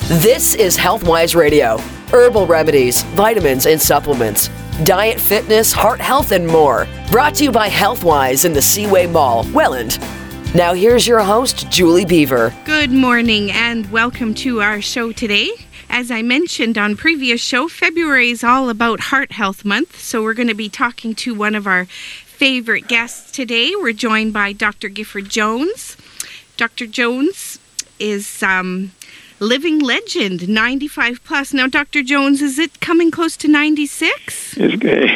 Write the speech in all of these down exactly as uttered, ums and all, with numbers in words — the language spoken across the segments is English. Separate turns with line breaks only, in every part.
This is HealthWise Radio. Herbal remedies, vitamins, and supplements. Diet, fitness, heart health, and more. Brought to you by HealthWise in the Seaway Mall, Welland. Now here's your host, Julie Beaver.
Good morning and welcome to our show today. As I mentioned on previous show, February is all about Heart Health Month, so we're going to be talking to one of our favorite guests today. We're joined by Doctor Gifford Jones. Doctor Jones is um, living legend, ninety-five plus. Now, Doctor Jones, is it coming close to ninety-six?
It's good.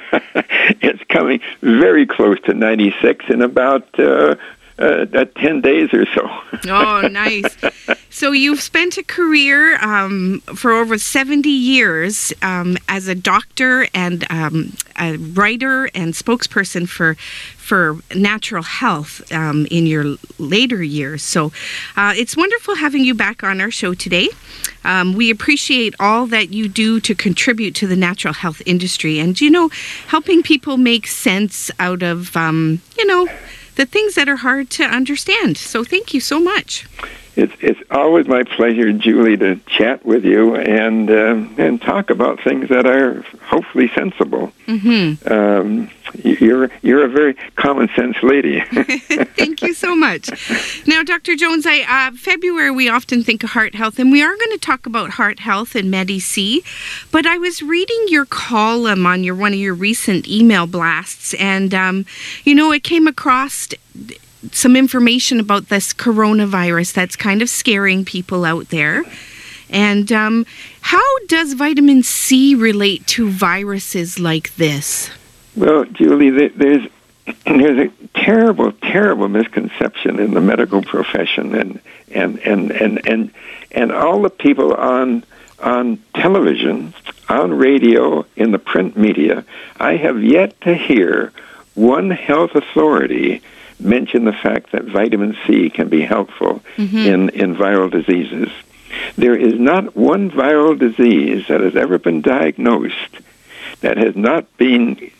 It's coming very close to ninety-six in about uh, uh, uh, ten days or so.
Oh, nice. So you've spent a career um, for over seventy years um, as a doctor and um, a writer and spokesperson for for natural health um, in your later years. So uh, it's wonderful having you back on our show today. Um, we appreciate all that you do to contribute to the natural health industry and, you know, helping people make sense out of, um, you know, the things that are hard to understand. So thank you so much.
It's it's always my pleasure, Julie, to chat with you and uh, and talk about things that are hopefully sensible.
Mm-hmm.
Um, you're you're a very common sense lady.
Thank you so much. Now, Doctor Jones, I uh, February we often think of heart health, and we are going to talk about heart health and Medi-C. But I was reading your column on your one of your recent email blasts, and um, you know, it came across some information about this coronavirus that's kind of scaring people out there. And um, how does vitamin C relate to viruses like this?
Well, Julie, there's there's a terrible, terrible misconception in the medical profession, and and and and and, and all the people on on television, on radio, in the print media. I have yet to hear one health authority mention the fact that vitamin C can be helpful mm-hmm. in, in viral diseases. There is not one viral disease that has ever been diagnosed that has not been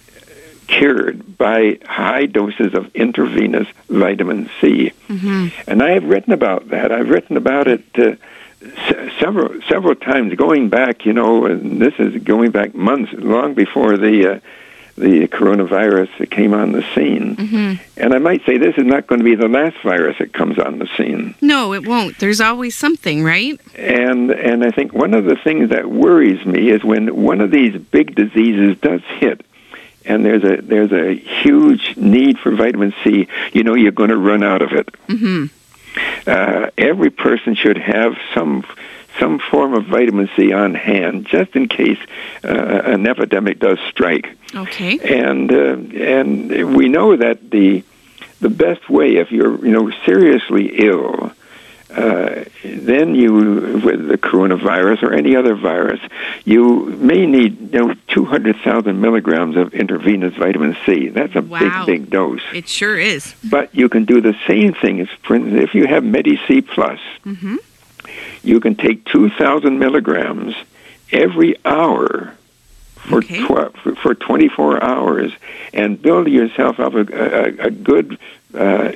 cured by high doses of intravenous vitamin C. Mm-hmm. And I have written about that. I've written about it uh, s- several several times, going back, you know, and this is going back months, long before the... Uh, the coronavirus that came on the scene. Mm-hmm. And I might say this is not going to be the last virus that comes on the scene.
No, it won't. There's always something, right?
And and I think one of the things that worries me is when one of these big diseases does hit, and there's a there's a huge need for vitamin C, you know you're going to run out of it. Mm-hmm. Uh, every person should have some some form of vitamin C on hand, just in case uh, an epidemic does strike.
Okay.
And uh, and we know that the the best way, if you're you know seriously ill, uh, then you with the coronavirus or any other virus, you may need you know two hundred thousand milligrams of intravenous vitamin C. That's a
wow.
big big dose.
It sure is.
But you can do the same thing as, for instance, if you have Medi-C plus. Mm-hmm. You can take two thousand milligrams every hour for,
okay.
tw- for for twenty-four hours and build yourself up a, a, a good uh,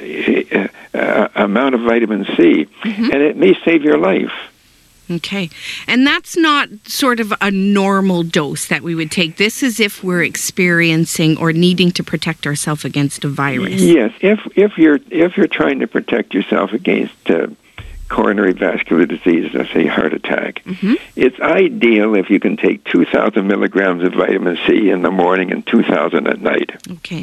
uh, amount of vitamin C, mm-hmm. and it may save your life.
Okay. And that's not sort of a normal dose that we would take. This is if we're experiencing or needing to protect ourselves against a virus.
Yes, if if you're if you're trying to protect yourself against uh, coronary vascular disease, let's say heart attack. Mm-hmm. It's ideal if you can take two thousand milligrams of vitamin C in the morning and two thousand at night.
Okay.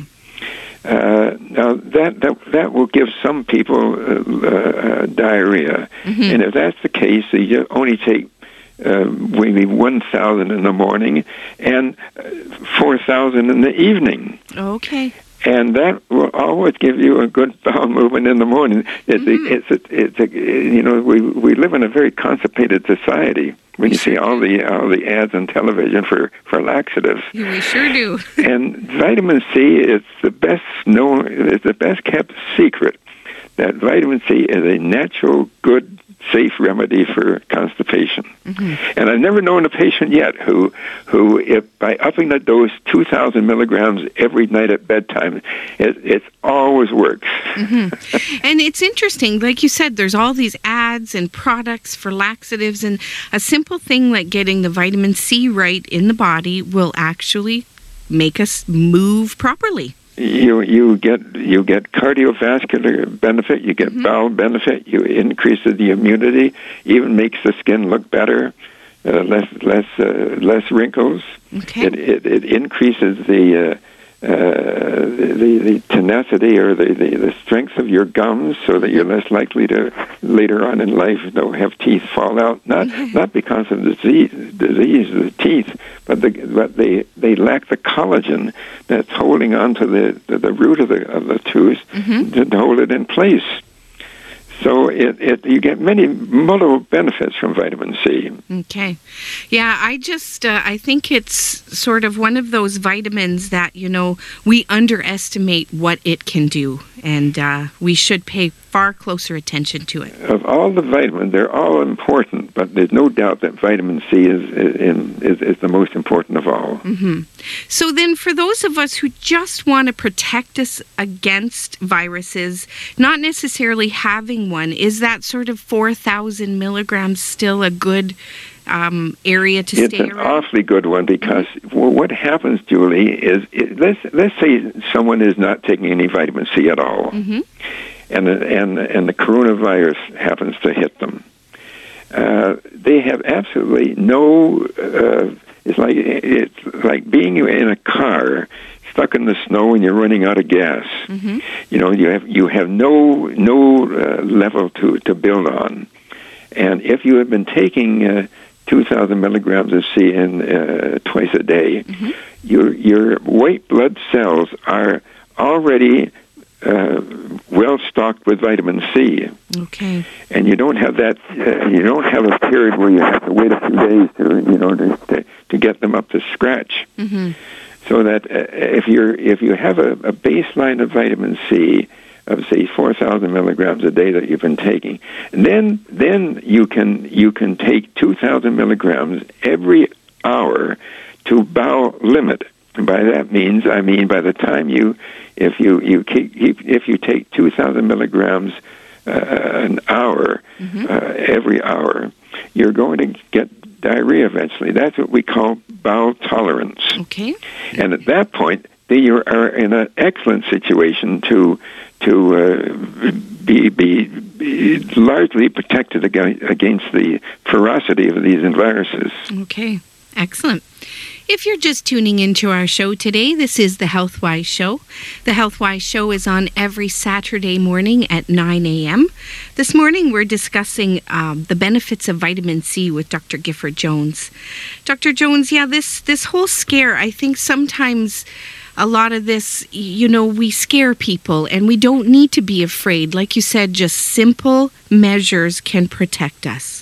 Uh, now, that, that that will give some people uh, uh, diarrhea. Mm-hmm. And if that's the case, you only take uh, maybe one thousand in the morning and four thousand in the evening.
Okay.
And that will always give you a good bowel movement in the morning. It's mm-hmm. a, it's a, it's a, you know, we we live in a very constipated society. When you see all the all the ads on television for, for laxatives,
we sure do.
And vitamin C is the best known, is the best kept secret that vitamin C is a natural, good safe remedy for constipation. Mm-hmm. And I've never known a patient yet who, who if by upping the dose two thousand milligrams every night at bedtime, it, it always works.
Mm-hmm. And it's interesting, like you said, there's all these ads and products for laxatives, and a simple thing like getting the vitamin C right in the body will actually make us move properly.
You you get you get cardiovascular benefit, you get mm-hmm. bowel benefit, you increase the immunity, even makes the skin look better, uh, less less uh, less wrinkles.
Okay.
It, it it increases the uh, uh, the the tenacity or the, the, the strength of your gums, so that you're less likely to later on in life, you know, have teeth fall out. Not mm-hmm. not because of disease disease of the teeth, but the but they they lack the collagen that's holding on to the the, the root of the of the tooth mm-hmm. to, to hold it in place. So it, it you get many multiple benefits from vitamin C.
Okay. Yeah, I just, uh, I think it's sort of one of those vitamins that, you know, we underestimate what it can do. And uh, we should pay far closer attention to it.
Of all the vitamins, they're all important, but there's no doubt that vitamin C is is, is, is the most important of all.
Mm-hmm. So then for those of us who just want to protect us against viruses, not necessarily having one, is that sort of four thousand milligrams still a good um, area to
it's
stay
an
around?
Awfully good one, because well, what happens, Julie, is it, let's let's say someone is not taking any vitamin C at all, mm-hmm. and and and the coronavirus happens to hit them. Uh, they have absolutely no. Uh, it's like it's like being in a car stuck in the snow and you're running out of gas. Mm-hmm. You know, you have you have no no uh, level to to build on, and if you have been taking uh, two thousand milligrams of C in uh, twice a day, mm-hmm. your your white blood cells are already uh, well stocked with vitamin C.
Okay.
And you don't have that. Uh, you don't have a period where you have to wait a few days to you know to to, to get them up to scratch. Mm-hmm. So that uh, if you're if you have a, a baseline of vitamin C of say four thousand milligrams a day that you've been taking, and then then you can you can take two thousand milligrams every hour to bowel limit. And by that means, I mean by the time you if you you keep, keep if you take two thousand milligrams uh, an hour mm-hmm. uh, every hour, you're going to get diarrhea eventually. That's what we call bowel tolerance.
Okay.
And at that point, you are in an excellent situation to to uh, be, be be largely protected against the ferocity of these viruses.
Okay. Excellent. If you're just tuning into our show today, this is the HealthWise Show. The HealthWise Show is on every Saturday morning at nine a.m. This morning, we're discussing um, the benefits of vitamin C with Doctor Gifford Jones. Doctor Jones, yeah, this, this whole scare, I think sometimes a lot of this, you know, we scare people, and we don't need to be afraid. Like you said, just simple measures can protect us.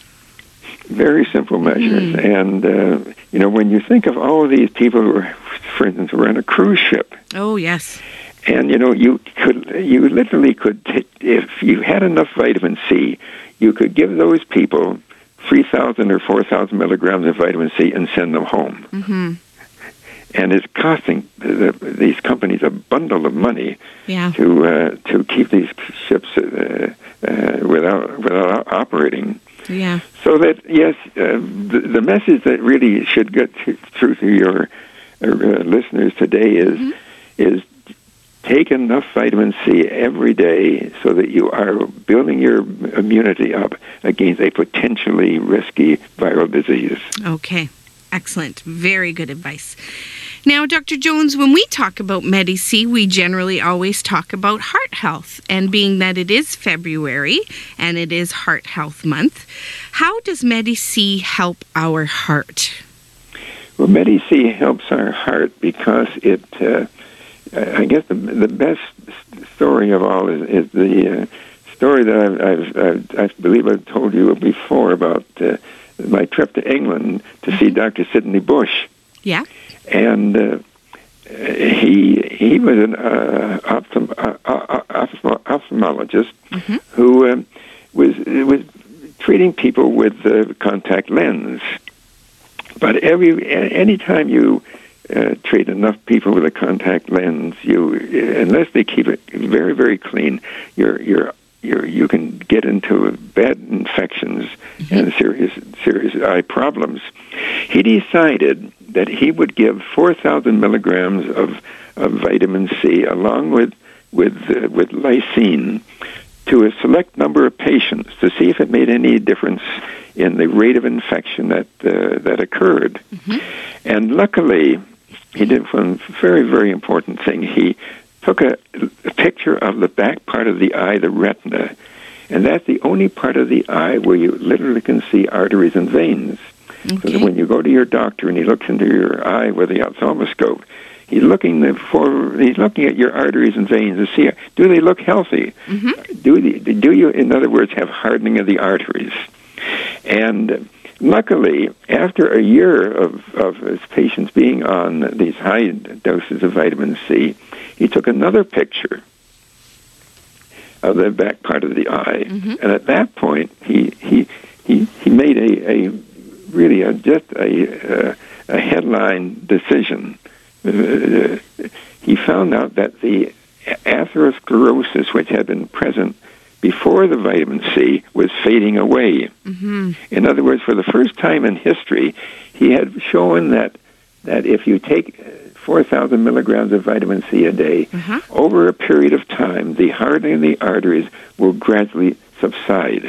Very simple measures. Mm. And, uh, you know, when you think of all of these people who are, for instance, were on a cruise ship.
Oh, yes.
And, you know, you could, you literally could, t- if you had enough vitamin C, you could give those people three thousand or four thousand milligrams of vitamin C and send them home. Mm-hmm. And it's costing the, these companies a bundle of money
yeah.
to uh, to keep these ships uh, uh, without without operating.
Yeah.
So that, yes, uh, the, the message that really should get to, through to your uh, listeners today is mm-hmm. is take enough vitamin C every day so that you are building your immunity up against a potentially risky viral disease.
Okay. Excellent. Very good advice. Now, Doctor Jones, when we talk about Medi-C, we generally always talk about heart health. And being that it is February and it is Heart Health Month, how does Medi-C help our heart?
Well, Medi-C helps our heart because it, uh, I guess the, the best story of all is, is the uh, story that I've, I've, I've, I believe I've told you before about uh, my trip to England to mm-hmm. see Doctor Sidney Bush.
Yeah.
And uh, he he was an uh, ophthalm- uh, uh, ophthalmologist mm-hmm. who um, was was treating people with the contact lens. But every anytime you uh, treat enough people with a contact lens, you unless they keep it very, very clean, you're you're you're you can get into bad infections mm-hmm. and serious serious eye problems. He decided that he would give four thousand milligrams of, of vitamin C along with with uh, with lysine to a select number of patients to see if it made any difference in the rate of infection that uh, that occurred. Mm-hmm. And luckily, he did one very, very important thing. He took a, a picture of the back part of the eye, the retina, and that's the only part of the eye where you literally can see arteries and veins. Okay. So that when you go to your doctor and he looks into your eye with the ophthalmoscope, he's looking for he's looking at your arteries and veins to see, do they look healthy? Mm-hmm. Do they, do you, in other words, have hardening of the arteries? And luckily, after a year of, of his patients being on these high doses of vitamin C, he took another picture of the back part of the eye. Mm-hmm. And at that point, he he he, he made a, a really a, just a, a, a headline decision. Uh, he found out that the atherosclerosis, which had been present before the vitamin C, was fading away. Mm-hmm. In other words, for the first time in history, he had shown that that if you take four thousand milligrams of vitamin C a day, uh-huh. over a period of time, the hardening of the arteries will gradually subside.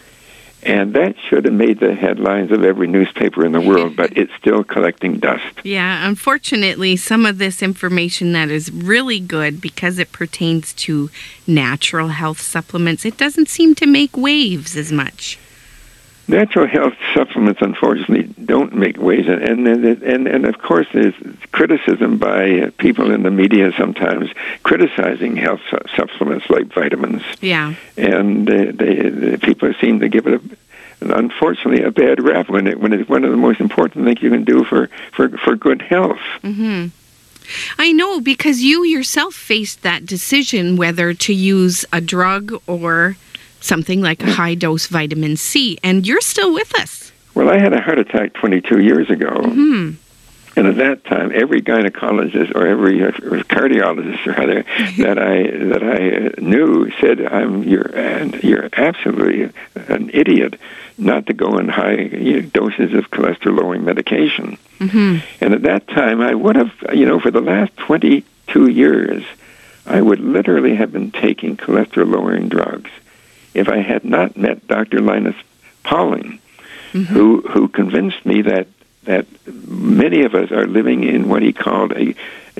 And that should have made the headlines of every newspaper in the world, but it's still collecting dust.
Yeah, unfortunately, some of this information that is really good because it pertains to natural health supplements, it doesn't seem to make waves as much.
Natural health supplements, unfortunately, don't make waves, and and and, and of course, there's criticism by people in the media sometimes criticizing health su- supplements like vitamins.
Yeah,
and uh, they, the people seem to give it, a, unfortunately, a bad rap when it when it's one of the most important things you can do for for, for good health.
Mm-hmm. I know, because you yourself faced that decision whether to use a drug or something like a high-dose vitamin C, and you're still with us.
Well, I had a heart attack twenty-two years ago, mm-hmm. and at that time, every gynecologist or every uh, cardiologist rather that I that I knew said, "I'm you're and you're absolutely an idiot not to go on high you know, doses of cholesterol-lowering medication." Mm-hmm. And at that time, I would have, you know, for the last twenty-two years, I would literally have been taking cholesterol-lowering drugs if I had not met Doctor Linus Pauling, mm-hmm. who who convinced me that that many of us are living in what he called a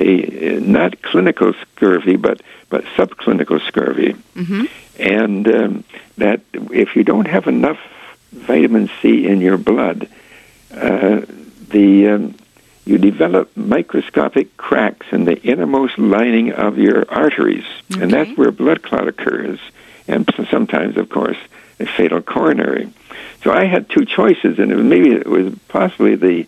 a not clinical scurvy, but but subclinical scurvy, mm-hmm. and um, that if you don't have enough vitamin C in your blood, uh, the um, you develop microscopic cracks in the innermost lining of your arteries, okay. and that's where blood clot occurs. And sometimes, of course, a fatal coronary. So I had two choices, and it was maybe it was possibly the,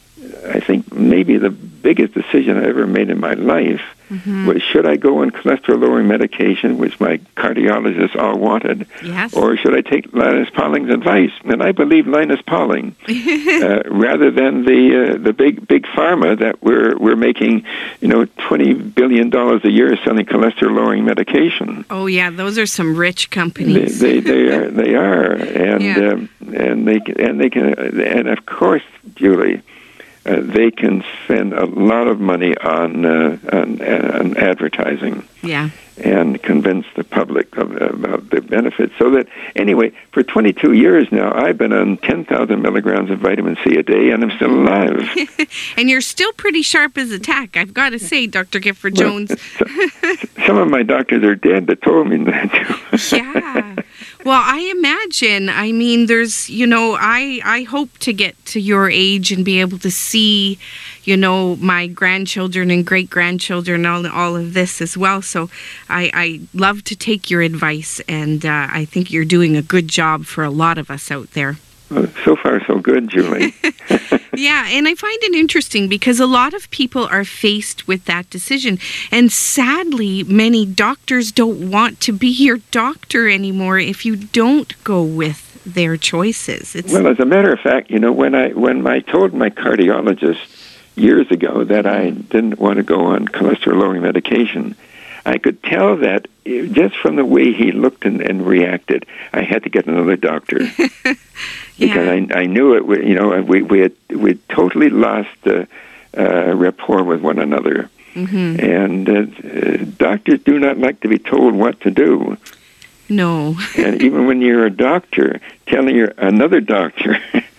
I think maybe the biggest decision I ever made in my life mm-hmm. was, should I go on cholesterol-lowering medication, which my cardiologists all wanted,
yes.
or should I take Linus Pauling's advice? And I believe Linus Pauling, uh, rather than the uh, the big big pharma that we're we're making, you know, twenty billion dollars a year selling cholesterol-lowering medication.
Oh yeah, those are some rich companies.
They they, they are they are, and yeah. um, and they can, and they can, and of course, Julie. Uh, they can spend a lot of money on, uh, on, on advertising,
yeah,
and convince the public of, about the benefits. So that anyway, for twenty-two years now, I've been on ten thousand milligrams of vitamin C a day, and I'm still alive.
And you're still pretty sharp as a tack, I've got to say, Doctor Gifford Jones.
Well, some of my doctors are dead that told me that too.
Yeah. Well, I imagine, I mean, there's, you know, I, I hope to get to your age and be able to see, you know, my grandchildren and great-grandchildren, all, all of this as well. So I, I love to take your advice, and uh, I think you're doing a good job for a lot of us out there.
Well, so far, so good, Julie.
Yeah, and I find it interesting because a lot of people are faced with that decision. And sadly, many doctors don't want to be your doctor anymore if you don't go with their choices. It's
Well, as a matter of fact, you know, when I when I told my cardiologist years ago that I didn't want to go on cholesterol-lowering medication, I could tell that just from the way he looked and, and reacted, I had to get another doctor.
yeah.
Because I, I knew it, you know, we we had we totally lost uh, uh, rapport with one another.
Mm-hmm.
And uh, uh, doctors do not like to be told what to do.
No.
And even when you're a doctor, telling your another doctor,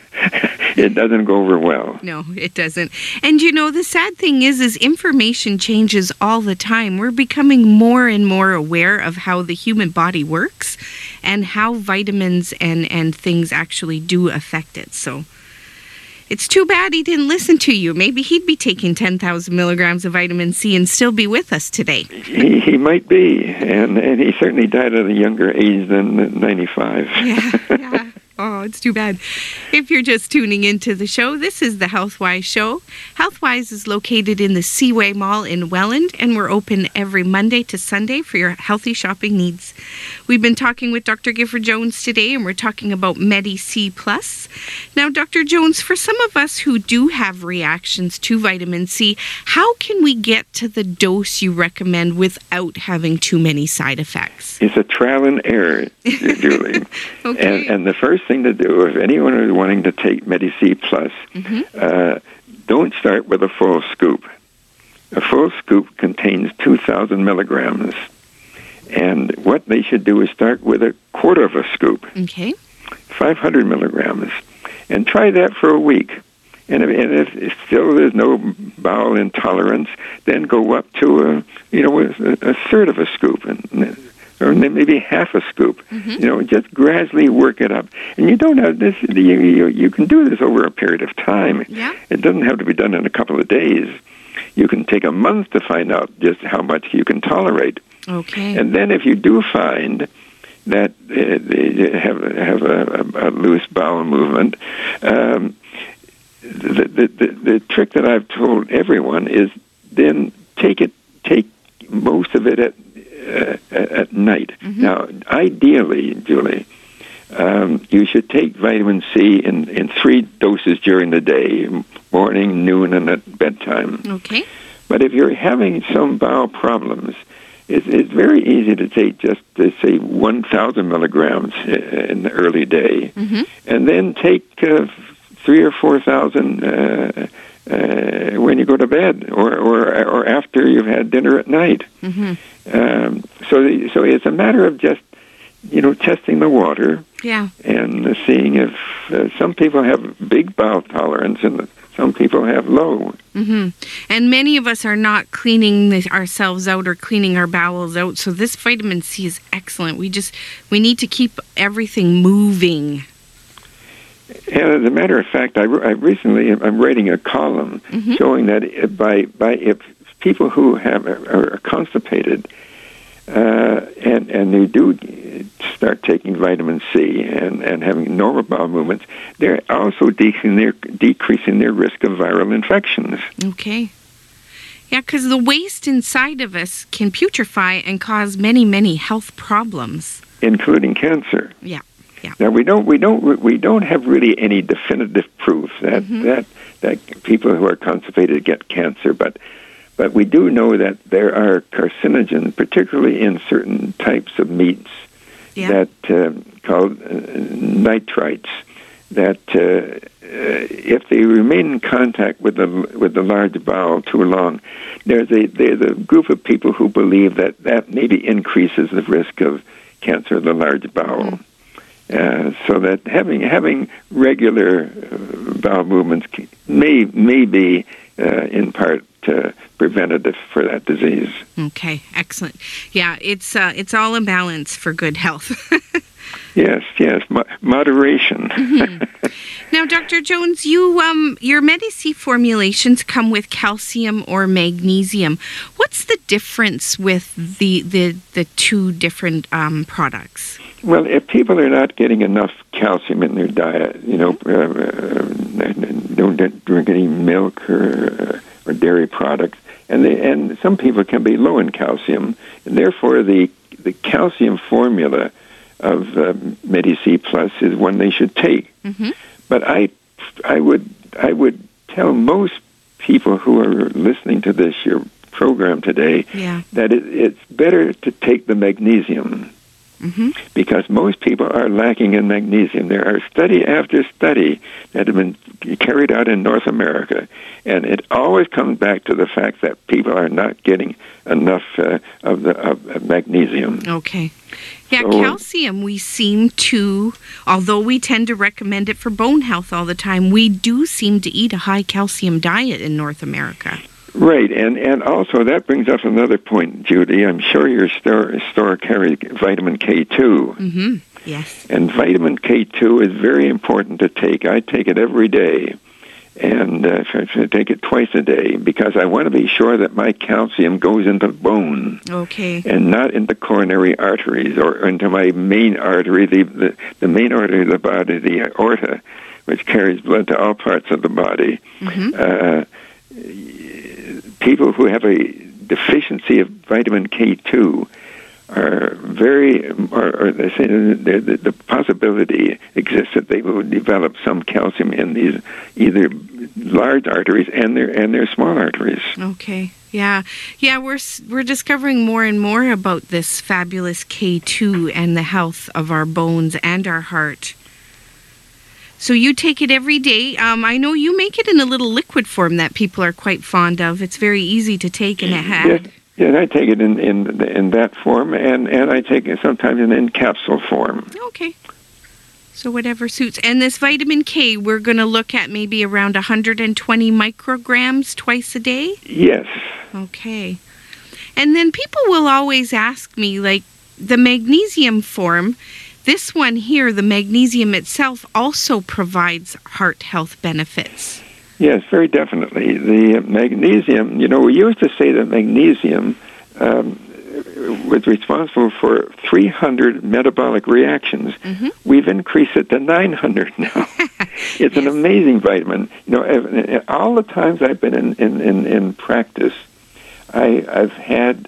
it doesn't go over well.
No, it doesn't. And you know, the sad thing is, is information changes all the time. We're becoming more and more aware of how the human body works and how vitamins and, and things actually do affect it. So it's too bad he didn't listen to you. Maybe he'd be taking ten thousand milligrams of vitamin C and still be with us today.
He, he might be, and, and he certainly died at a younger age than ninety-five.
Yeah, yeah. Oh, it's too bad. If you're just tuning into the show, this is the Healthwise Show. Healthwise is located in the Seaway Mall in Welland, and we're open every Monday to Sunday for your healthy shopping needs. We've been talking with Doctor Gifford Jones today, and we're talking about Medi-C Plus. Now, Doctor Jones, for some of us who do have reactions to vitamin C, how can we get to the dose you recommend without having too many side effects?
It's a trial and error, Julie.
Okay.
And, and the first thing to do, if anyone is wanting to take Medi-C Plus,
Mm-hmm.
uh, don't start with a full scoop. A full scoop contains two thousand milligrams. And what they should do is start with a quarter of a scoop,
Okay.
five hundred milligrams, and try that for a week. And if, and if still there's no bowel intolerance, then go up to a, you know, a, a third of a scoop, and or maybe half a scoop.
Mm-hmm.
You know, just gradually work it up. And you don't have this, you, you, you can do this over a period of time.
Yeah.
It doesn't have to be done in a couple of days. You can take a month to find out just how much you can tolerate.
Okay.
And then if you do find that uh, they have, have a, a, a loose bowel movement, um, the, the, the, the trick that I've told everyone is then take it, take most of it at Uh, at night.
Mm-hmm.
Now, ideally, Julie, um, you should take vitamin C in, in three doses during the day, morning, noon, and at bedtime.
Okay.
But if you're having some bowel problems, it's, it's very easy to take just, uh, say, one thousand milligrams in the early day,
Mm-hmm.
and then take uh, three or four thousand uh, uh, when you go to bed, or, or or after you've had dinner at night.
Mm-hmm.
Um, so, the, so it's a matter of just, you know, testing the water
Yeah.
and uh, seeing if uh, some people have big bowel tolerance and some people have low.
Mm-hmm. And many of us are not cleaning this ourselves out or cleaning our bowels out. So this vitamin C is excellent. We just we need to keep everything moving.
And as a matter of fact, I, I recently I'm writing a column
Mm-hmm.
showing that by by if people who have are constipated uh, and and they do start taking vitamin C and, and having normal bowel movements, they're also decreasing their decreasing their risk of viral infections.
Okay. Yeah, because the waste inside of us can putrefy and cause many, many health problems,
including cancer.
Yeah. Yeah.
Now we don't we don't we don't have really any definitive proof that
Mm-hmm.
that that people who are constipated get cancer, but but we do know that there are carcinogens, particularly in certain types of meats,
Yeah.
that uh, called uh, nitrites. That uh, uh, if they remain in contact with the with the large bowel too long, there's a there's a group of people who believe that that maybe increases the risk of cancer of the large bowel.
Mm-hmm.
Uh, so that having having regular uh, bowel movements may may be uh, in part uh, preventative for that disease.
Okay, excellent. Yeah, it's uh, it's all in balance for good health.
Yes, yes, mo- moderation.
Mm-hmm. Now, Doctor Jones, you um, your Medi-C formulations come with calcium or magnesium. What's the difference with the the, the two different um, products?
Well, if people are not getting enough calcium in their diet, you know, uh, uh, don't drink any milk or, uh, or dairy products, and they, and some people can be low in calcium, and therefore the the calcium formula of uh, Medi-C Plus is one they should take.
Mm-hmm.
But I, I would, I would tell most people who are listening to this your program today
yeah.
that it, it's better to take the magnesium.
Mm-hmm.
Because most people are lacking in magnesium. There are study after study that have been carried out in North America, and it always comes back to the fact that people are not getting enough uh, of the of, of magnesium.
Okay. Yeah,
So-
calcium, we seem to, although we tend to recommend it for bone health all the time, we do seem to eat a high calcium diet in North America.
Right, and, and also that brings up another point, Judy. I'm sure your store, store carries vitamin K two.
Mm-hmm. Yes.
And vitamin K two is very important to take. I take it every day, and uh, I take it twice a day because I want to be sure that my calcium goes into bone
Okay.
and not into coronary arteries or into my main artery, the, the, the main artery of the body, the aorta, which carries blood to all parts of the body.
Mm-hmm.
Uh, people who have a deficiency of vitamin K two are very, or, or they say the, the, the possibility exists that they will develop some calcium in these either large arteries and their and their small arteries.
Okay. Yeah. Yeah, we're s- we're discovering more and more about this fabulous K two and the health of our bones and our heart. So you take it every day. Um, I know you make it in a little liquid form that people are quite fond of. It's very easy to take and it had.
Yes, yes, I take it in, in in that form, and, and I take it sometimes in, in capsule form.
Okay. So whatever suits. And this vitamin K, we're going to look at maybe around one hundred twenty micrograms twice a day?
Yes.
Okay. And then people will always ask me, like, the magnesium form, this one here, the magnesium itself, also provides heart health benefits.
Yes, very definitely. The magnesium, you know, we used to say that magnesium um, was responsible for three hundred metabolic reactions.
Mm-hmm.
We've increased it to nine hundred now. It's
Yes.
an amazing vitamin. You know, ev- all the times I've been in, in, in, in practice, I, I've had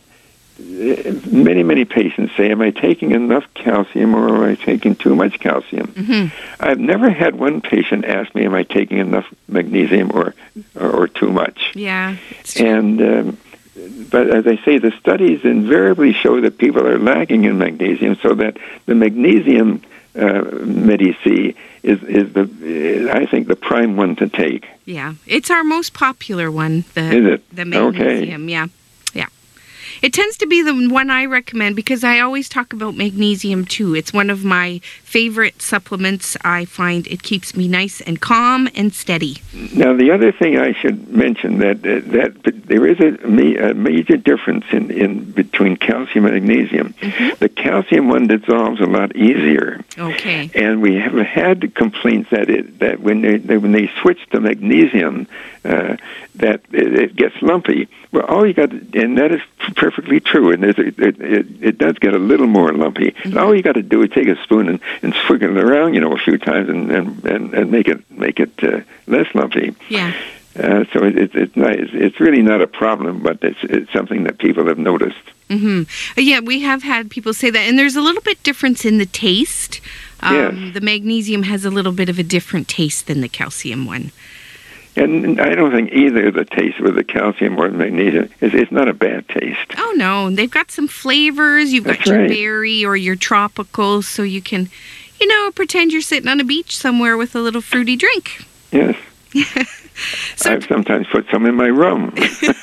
many, many patients say, am I taking enough calcium or am I taking too much calcium?
Mm-hmm.
I've never had one patient ask me, am I taking enough magnesium or or, or too much?
Yeah. It's true.
And um, but as I say, the studies invariably show that people are lacking in magnesium, so that the magnesium uh, Medi-C is is the is, I think the prime one to take.
Yeah. It's our most popular one. The,
Is it?
The magnesium, yeah. Yeah. It tends to be the one I recommend because I always talk about magnesium too. It's one of my favorite supplements. I find it keeps me nice and calm and steady.
Now, the other thing I should mention that uh, that there is a, ma- a major difference in, in between calcium and magnesium.
Mm-hmm.
The calcium one dissolves a lot easier,
Okay.
and we have had complaints that it that when they, they when they switch to magnesium, uh, that it, it gets lumpy. Well, all you got, to, and that is perfectly true, and it, it, it, it does get a little more lumpy.
Mm-hmm.
And all you got to do is take a spoon and, and swig it around, you know, a few times, and and, and, and make it make it uh, less lumpy.
Yeah.
Uh, so it, it, it's not, it's, it's really not a problem, but it's it's something that people have noticed.
Mm-hmm. Yeah, we have had people say that, and there's a little bit difference in the taste. Um,
Yes.
The magnesium has a little bit of a different taste than the calcium one.
And I don't think either the taste with the calcium or the magnesium is it's not a bad taste.
Oh, no. They've got some flavors. You've got
That's
your
right.
berry or your tropical, so you can, you know, pretend you're sitting on a beach somewhere with a little fruity drink.
Yes.
So
I've sometimes put some in my rum.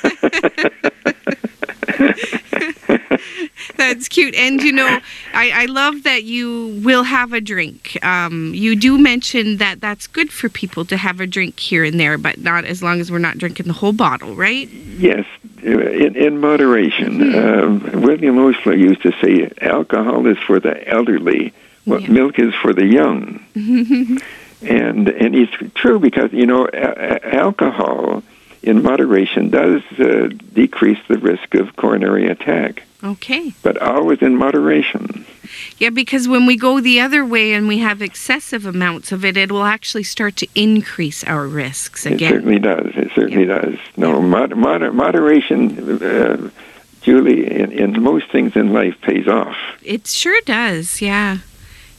that's cute. And, you know, I, I love that you will have a drink. Um, you do mention that that's good for people to have a drink here and there, but not as long as we're not drinking the whole bottle, right?
Yes, in, in moderation.
Mm-hmm.
Um, William Osler used to say alcohol is for the elderly, what
Yeah.
milk is for the young. And and it's true because, you know, a- a- alcohol in moderation does uh, decrease the risk of coronary attack,
Okay.
but always in moderation.
Yeah, because when we go the other way and we have excessive amounts of it, it will actually start to increase our risks
It
again.
certainly does. It certainly
Yeah.
does. No, mod- mod- moderation, uh, Julie, in, in most things in life pays off.
It sure does, yeah.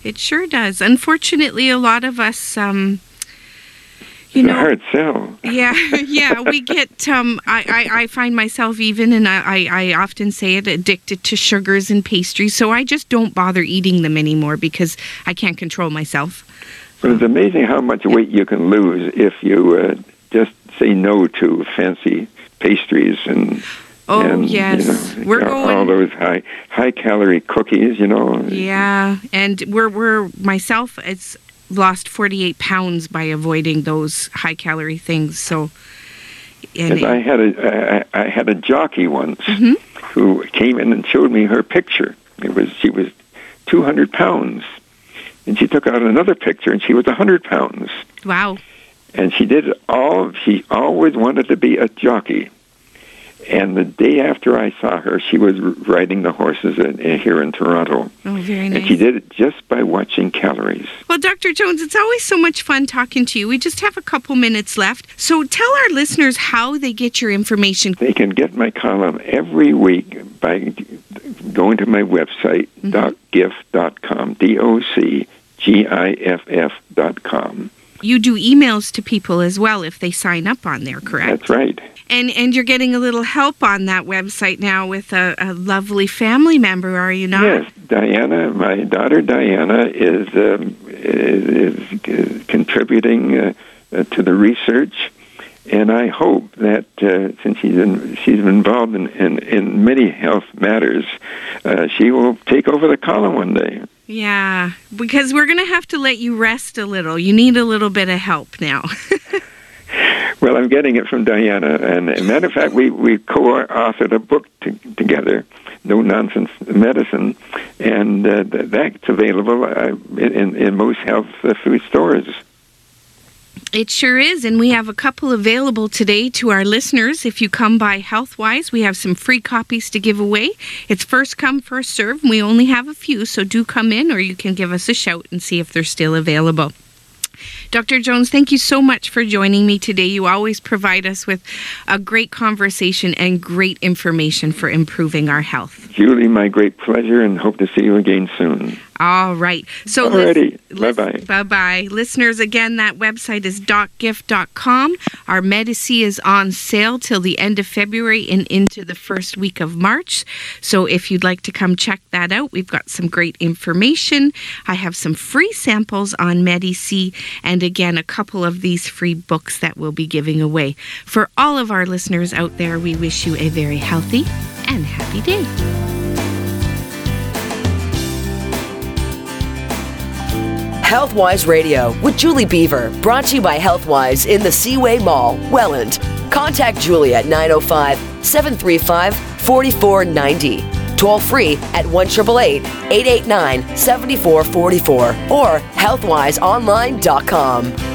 It sure does. Unfortunately, a lot of us, um, you
it's
know,
a hard sell.
yeah, yeah, we get. Um, I, I, I find myself even, and I, I often say it, addicted to sugars and pastries. So I just don't bother eating them anymore because I can't control myself.
But it's amazing how much weight you can lose if you uh, just say no to fancy pastries and.
Oh,
and,
yes.
You know,
We're
all
going...
those high high calorie cookies, you know.
Yeah, and we're we're myself it's lost forty-eight pounds by avoiding those high calorie things. So, and
it, I had a I, I had a jockey once
mm-hmm.
who came in and showed me her picture. It was she was two hundred pounds, and she took out another picture, and she was one hundred pounds.
Wow.
And she did it all. She always wanted to be a jockey. And the day after I saw her, she was riding the horses in, in, here in Toronto.
Oh, very nice.
And she did it just by watching calories.
Well, Doctor Jones, it's always so much fun talking to you. We just have a couple minutes left. So tell our listeners how they get your information.
They can get my column every week by going to my website, mm-hmm. doc gift dot com, D O C G I F F dot com.
You do emails to people as well if they sign up on there, correct?
That's right.
And and you're getting a little help on that website now with a, a lovely family member, are you not?
Yes, Diana, my daughter Diana is um, is, is contributing uh, uh, to the research, and I hope that uh, since she's in, she's involved in, in, in many health matters, uh, she will take over the column one day.
Yeah, because we're going to have to let you rest a little. You need a little bit of help now.
Well, I'm getting it from Diana, and as a matter of fact, we, we co-authored a book to, together, No Nonsense Medicine, and uh, that's available uh, in, in most health uh, food stores.
It sure is, and we have a couple available today to our listeners. If you come by HealthWise, we have some free copies to give away. It's first come, first serve, and we only have a few, so do come in, or you can give us a shout and see if they're still available. Doctor Jones, thank you so much for joining me today. You always provide us with a great conversation and great information for improving our health.
Julie, my great pleasure, and hope to see you again soon.
All right. So
Alrighty.
Lis-
Bye-bye.
Bye-bye. Listeners, again, that website is doc gift dot com. Our Medici is on sale till the end of February and into the first week of March. So if you'd like to come check that out, we've got some great information. I have some free samples on Medici, and again, a couple of these free books that we'll be giving away. For all of our listeners out there, we wish you a very healthy and happy day.
HealthWise Radio with Julie Beaver, brought to you by HealthWise in the Seaway Mall, Welland. Contact Julie at nine oh five, seven three five, four four nine oh. Toll free at one eight eight eight, eight eight nine, seven four four four or healthwise online dot com.